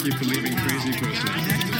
you for leaving crazy person.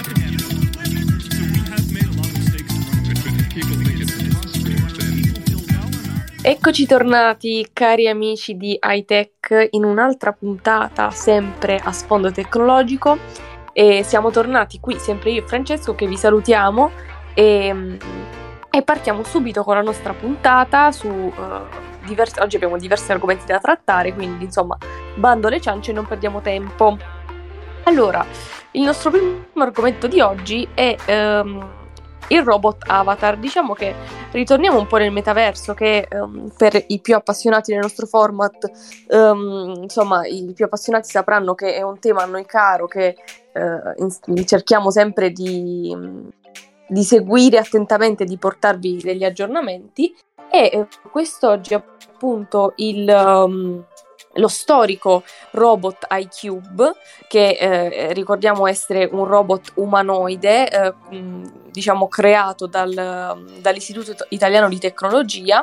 Eccoci tornati, cari amici di iTech, in un'altra puntata sempre a sfondo tecnologico, e siamo tornati qui, sempre io e Francesco, che vi salutiamo e partiamo subito con la nostra puntata su oggi abbiamo diversi argomenti da trattare, quindi insomma bando alle ciance e non perdiamo tempo. Allora, il nostro primo argomento di oggi è il robot Avatar. Diciamo che ritorniamo un po' nel metaverso, che per i più appassionati del nostro format, insomma i più appassionati sapranno che è un tema a noi caro, che cerchiamo sempre di seguire attentamente, di portarvi degli aggiornamenti, e quest'oggi appunto lo storico robot iCube, che ricordiamo essere un robot umanoide, diciamo creato dall'Istituto Italiano di Tecnologia,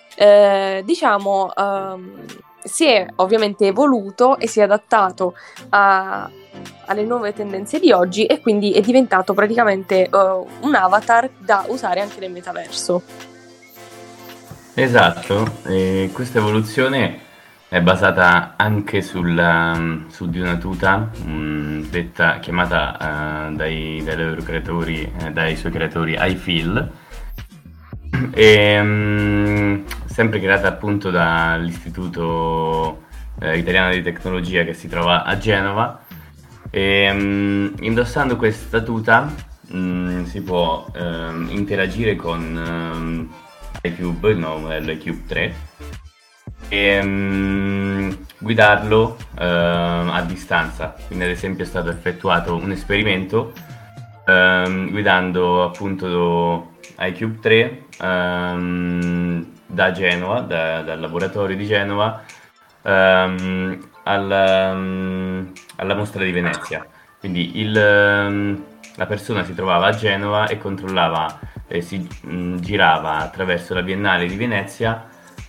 si è ovviamente evoluto e si è adattato alle nuove tendenze di oggi, e quindi è diventato praticamente un avatar da usare anche nel metaverso. Esatto, e questa evoluzione è basata anche su di una tuta chiamata dai suoi creatori iFeel, e sempre creata appunto dall'Istituto Italiano di Tecnologia, che si trova a Genova. E indossando questa tuta si può interagire con iCube, il nuovo modello iCube 3, e guidarlo a distanza. Quindi ad esempio è stato effettuato un esperimento guidando appunto iCube 3 da Genova, dal laboratorio di Genova, alla mostra di Venezia. Quindi la persona si trovava a Genova e controllava, si girava attraverso la Biennale di Venezia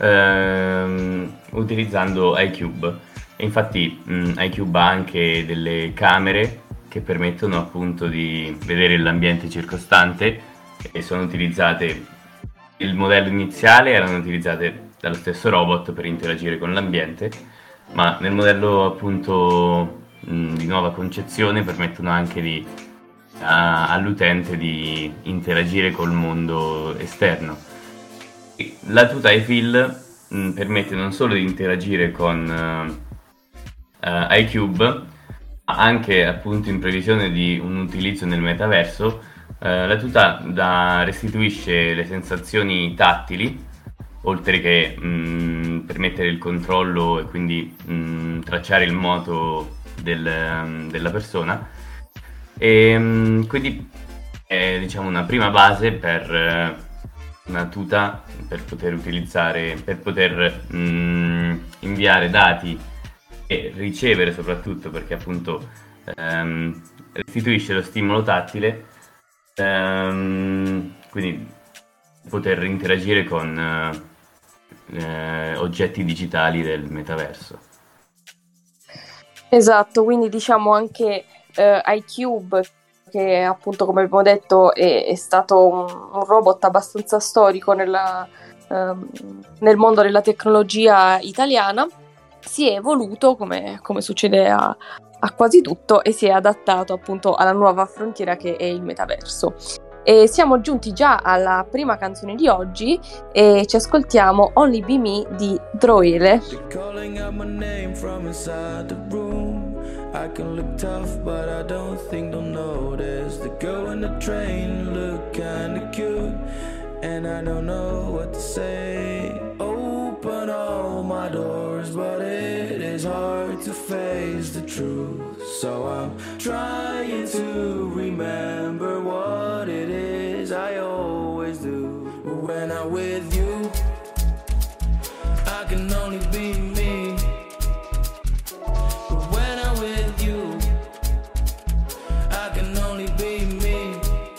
utilizzando iCube. E infatti iCube ha anche delle camere che permettono appunto di vedere l'ambiente circostante, e sono utilizzate, il modello iniziale erano utilizzate dallo stesso robot per interagire con l'ambiente, ma nel modello appunto di nuova concezione permettono anche all'utente di interagire col mondo esterno. La tuta iFeel permette non solo di interagire con iCube, ma anche appunto in previsione di un utilizzo nel metaverso. La tuta restituisce le sensazioni tattili, oltre che permettere il controllo e quindi tracciare il moto della persona, e quindi è, diciamo, una prima base per una tuta per poter utilizzare, per poter inviare dati e ricevere, soprattutto perché appunto restituisce lo stimolo tattile, quindi poter interagire con oggetti digitali del metaverso. Esatto, quindi diciamo anche iCube, che appunto, come abbiamo detto, è stato un robot abbastanza storico nel mondo della tecnologia italiana, si è evoluto come succede a quasi tutto, e si è adattato appunto alla nuova frontiera che è il metaverso. E siamo giunti già alla prima canzone di oggi, e ci ascoltiamo Only Be Me di Droele. I can look tough, but I don't think they'll notice. The girl in the train look kinda cute, and I don't know what to say. Open all my doors, but it is hard to face the truth. So I'm trying to remember what it is I always do. When I'm with you, I can only be me. But when I'm with you, I can only be me.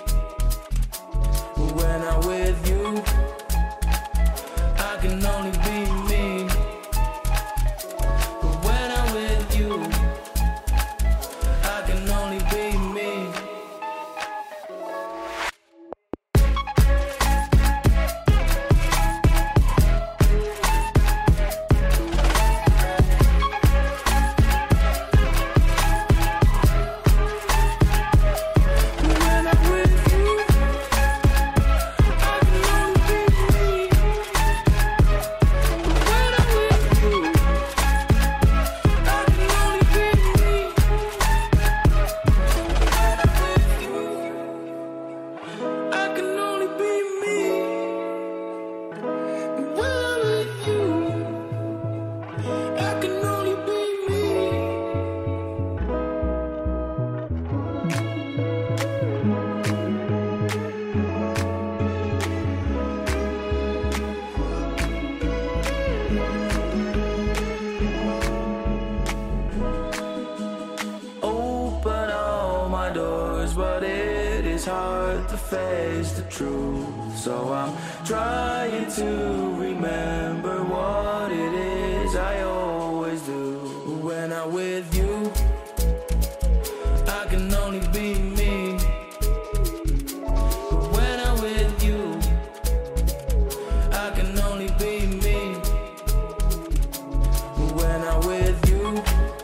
But when I'm with you, I can only be me. But when I'm with you, I can only songs, but it is hard to face the truth. So I'm trying to remember what it is I always do. When I'm with you, I can only be me. When I'm with you, I can only be me. When I'm with you,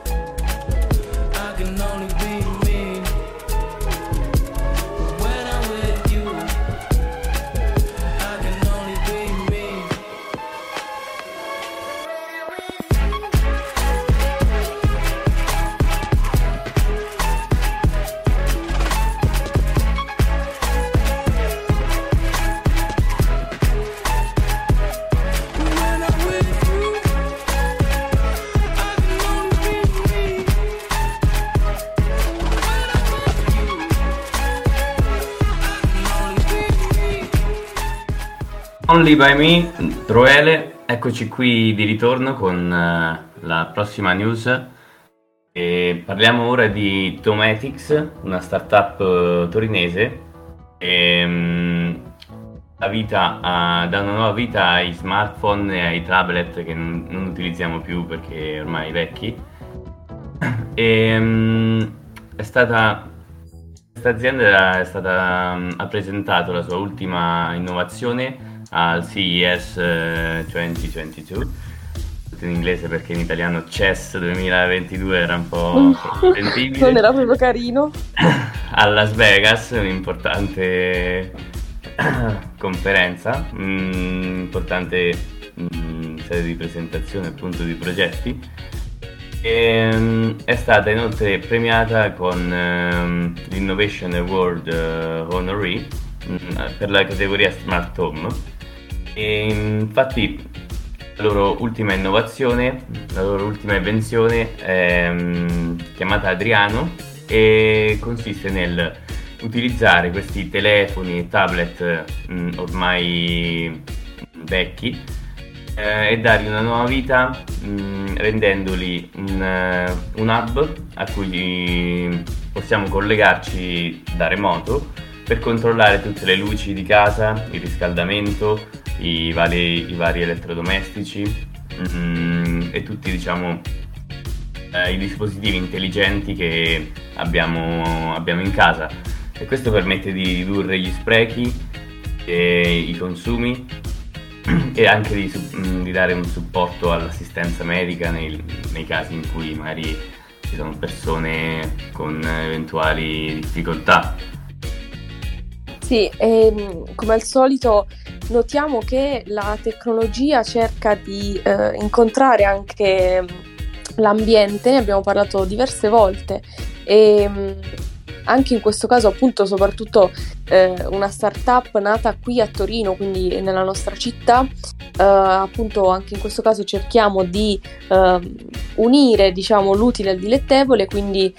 I can only be me. When I'm with you, I can only be me. When I'm with you, I can only be me. When I'm with you, I can only be me. Only by Me, Troele, eccoci qui di ritorno con la prossima news e parliamo ora di Tomatics, una startup torinese che dà una nuova vita ai smartphone e ai tablet che non utilizziamo più perché ormai vecchi. Questa azienda ha presentato la sua ultima innovazione al CES 2022, in inglese perché in italiano CES 2022 era un po' comprensibile. Non era proprio carino. A Las Vegas, un'importante conferenza, importante sede di presentazione appunto di progetti. È stata inoltre premiata con l'Innovation Award Honoree per la categoria Smart Home. E infatti la loro ultima innovazione, la loro ultima invenzione è chiamata Adriano e consiste nel utilizzare questi telefoni e tablet ormai vecchi e dargli una nuova vita rendendoli un hub a cui possiamo collegarci da remoto per controllare tutte le luci di casa, il riscaldamento, i vari elettrodomestici e tutti diciamo i dispositivi intelligenti che abbiamo in casa, e questo permette di ridurre gli sprechi e i consumi e anche di dare un supporto all'assistenza medica nei casi in cui magari ci sono persone con eventuali difficoltà. Sì, come al solito notiamo che la tecnologia cerca di incontrare anche l'ambiente, ne abbiamo parlato diverse volte, e anche in questo caso appunto soprattutto una startup nata qui a Torino, quindi nella nostra città, appunto anche in questo caso cerchiamo di unire diciamo l'utile al dilettevole, quindi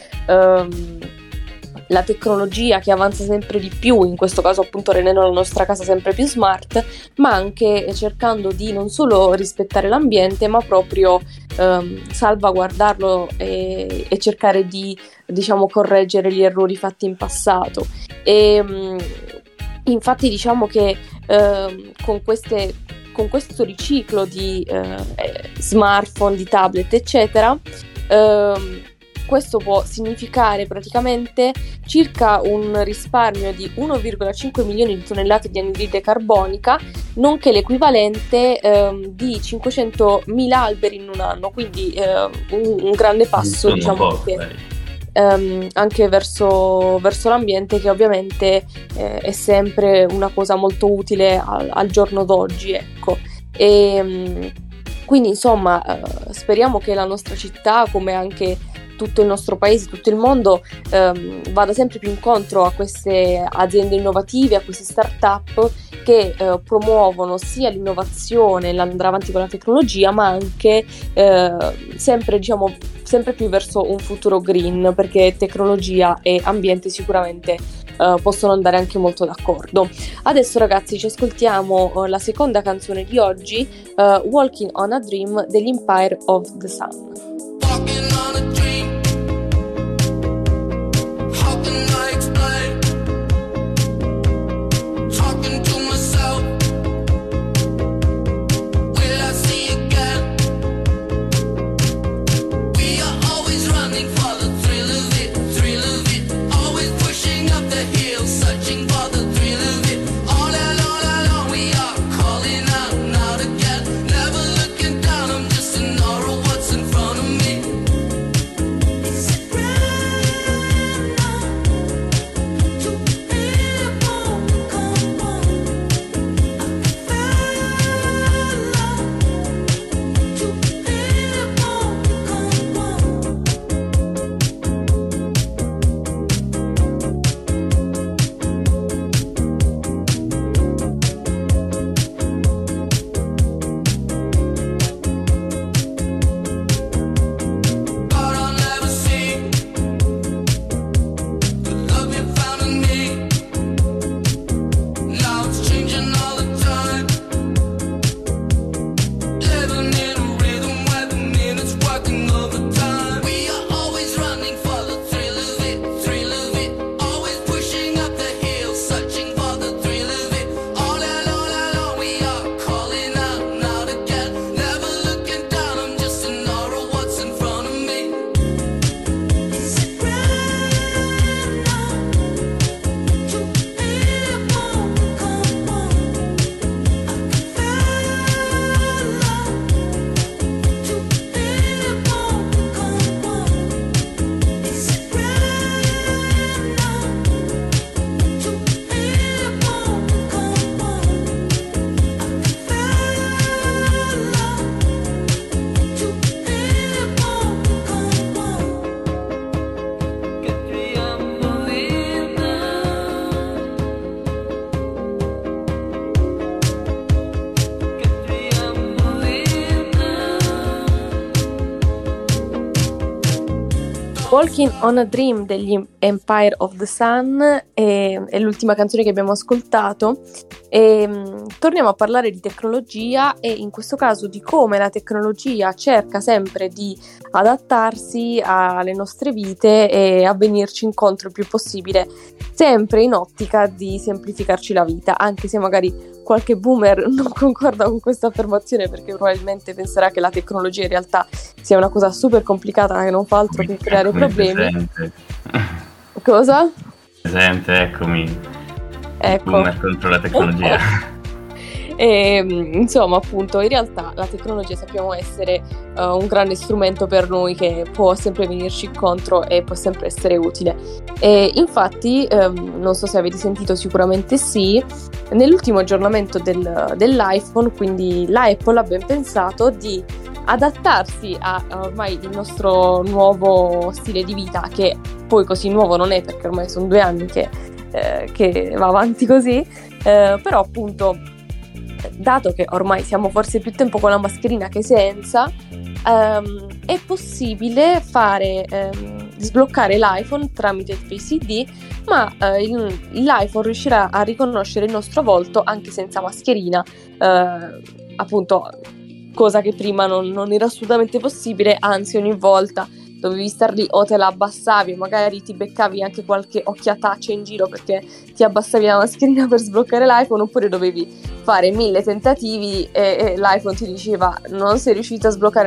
la tecnologia che avanza sempre di più, in questo caso appunto rendendo la nostra casa sempre più smart, ma anche cercando di non solo rispettare l'ambiente, ma proprio salvaguardarlo e cercare di, diciamo, correggere gli errori fatti in passato. E infatti diciamo che con questo riciclo di smartphone, di tablet, eccetera, questo può significare praticamente circa un risparmio di 1,5 milioni di tonnellate di anidride carbonica, nonché l'equivalente di 500.000 alberi in un anno, quindi un grande passo, diciamo, anche verso l'ambiente, che ovviamente è sempre una cosa molto utile al giorno d'oggi, ecco. E quindi insomma speriamo che la nostra città, come anche tutto il nostro paese, tutto il mondo, vada sempre più incontro a queste aziende innovative, a queste start-up che promuovono sia l'innovazione e l'andare avanti con la tecnologia, ma anche sempre più verso un futuro green, perché tecnologia e ambiente sicuramente possono andare anche molto d'accordo. Adesso ragazzi ci ascoltiamo la seconda canzone di oggi, Walking on a Dream degli Empire of the Sun. Walking on a dream. How can I explain? Walking on a Dream degli Empire of the Sun è l'ultima canzone che abbiamo ascoltato e torniamo a parlare di tecnologia e in questo caso di come la tecnologia cerca sempre di adattarsi alle nostre vite e a venirci incontro il più possibile, sempre in ottica di semplificarci la vita, anche se magari qualche boomer non concorda con questa affermazione perché probabilmente penserà che la tecnologia in realtà sia una cosa super complicata che non fa altro che creare problemi. Presente. Cosa? Presente, eccomi. Ecco. Boomer contro la tecnologia. Insomma, appunto, in realtà la tecnologia sappiamo essere un grande strumento per noi che può sempre venirci incontro e può sempre essere utile. E infatti, non so se avete sentito, sicuramente sì, nell'ultimo aggiornamento dell'iPhone, quindi l'Apple ha ben pensato di adattarsi a ormai il nostro nuovo stile di vita, che poi così nuovo non è perché ormai sono 2 anni che va avanti così, però appunto, dato che ormai siamo forse più tempo con la mascherina che senza, è possibile sbloccare l'iPhone tramite il Face ID, ma l'iPhone riuscirà a riconoscere il nostro volto anche senza mascherina, appunto, cosa che prima non era assolutamente possibile, anzi ogni volta dovevi star lì o te la abbassavi o magari ti beccavi anche qualche occhiataccia in giro perché ti abbassavi la mascherina per sbloccare l'iPhone, oppure dovevi fare 1000 tentativi e l'iPhone ti diceva non sei riuscito a sbloccare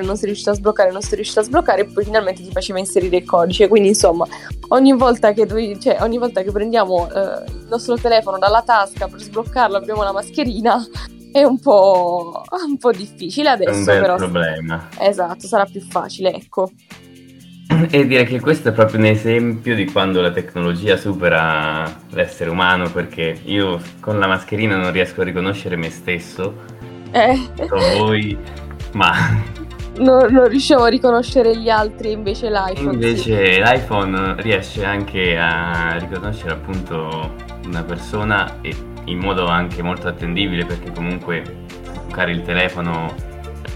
e poi finalmente ti faceva inserire il codice. Quindi insomma, ogni volta che prendiamo il nostro telefono dalla tasca per sbloccarlo abbiamo la mascherina, è un po' difficile. Adesso è un bel però problema. Esatto, sarà più facile, ecco. E direi che questo è proprio un esempio di quando la tecnologia supera l'essere umano, perché io con la mascherina non riesco a riconoscere me stesso, so voi, ma non riusciamo a riconoscere gli altri, invece l'iPhone sì. L'iPhone riesce anche a riconoscere appunto una persona e in modo anche molto attendibile, perché comunque sbloccare il telefono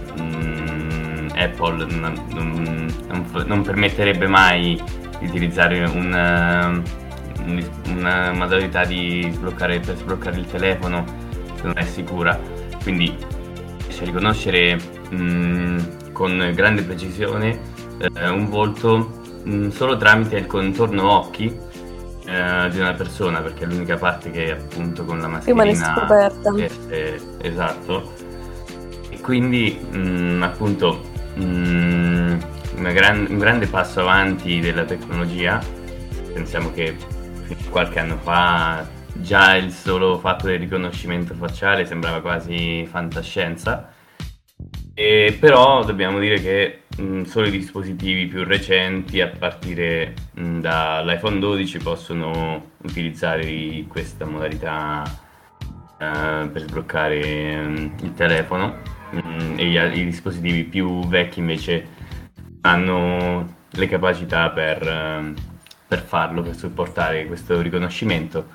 Apple non permetterebbe mai di utilizzare una modalità per sbloccare il telefono se non è sicura, quindi riesce a riconoscere con grande precisione un volto solo tramite il contorno occhi di una persona, perché è l'unica parte che appunto con la mascherina scoperta. Esatto. E quindi appunto un grande passo avanti della tecnologia. Pensiamo che fino a qualche anno fa già il solo fatto del riconoscimento facciale sembrava quasi fantascienza, però dobbiamo dire che solo i dispositivi più recenti, a partire dall'iPhone 12, possono utilizzare questa modalità per sbloccare il telefono, e i dispositivi più vecchi invece hanno le capacità per farlo, per supportare questo riconoscimento.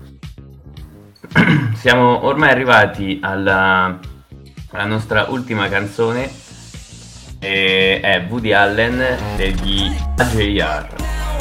Siamo ormai arrivati alla nostra ultima canzone, è Woody Allen degli AJR.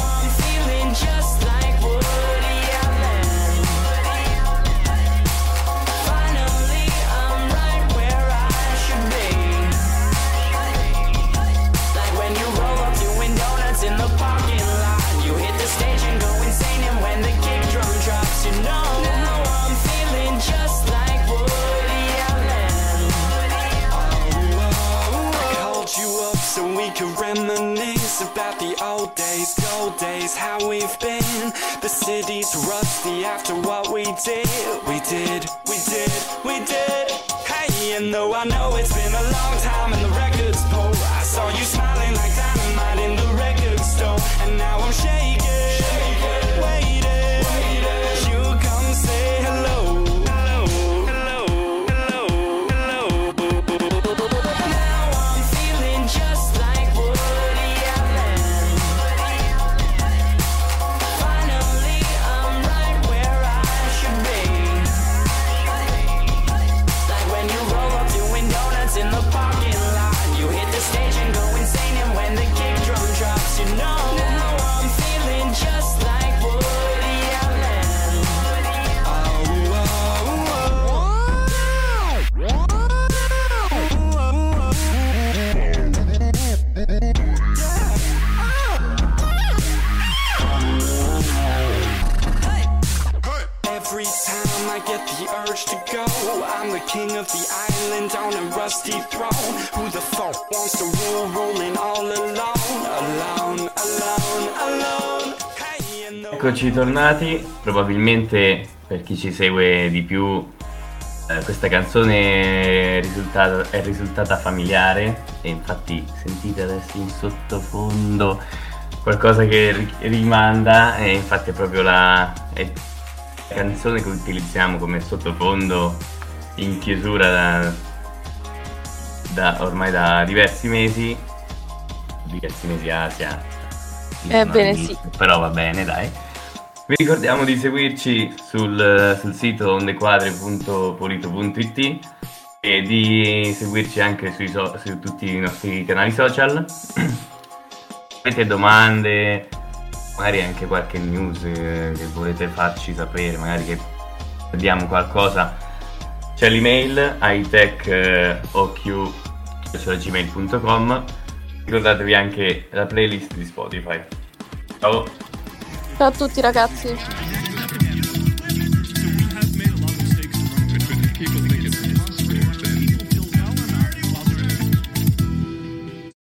Reminisce about the old days, gold days, how we've been. The city's rusty after what we did. Hey, and though I know it's been a long time and the records pull, I saw you smiling like dynamite in the record store, and now I'm shaking, waiting. You come say hello. Parking lot, you hit the stage and go insane, and when the kick drum drops, you know I'm the king of the island on a rusty throne. Who the fuck wants to rule, ruling all alone? Alone, alone, alone. Hey, and the... Eccoci tornati, probabilmente per chi ci segue di più questa canzone è risultata familiare e infatti sentite adesso in sottofondo qualcosa che rimanda e infatti è proprio la canzone che utilizziamo come sottofondo in chiusura ormai da diversi mesi Asia. Ebbene sì. Però va bene, dai. Vi ricordiamo di seguirci sul sito ondequadre.polito.it e di seguirci anche su tutti i nostri canali social. Avete domande, magari anche qualche news che volete farci sapere, magari che abbiamo qualcosa, c'è l'email itech.oq@gmail.com. Ricordatevi anche la playlist di Spotify. Ciao! Ciao a tutti ragazzi.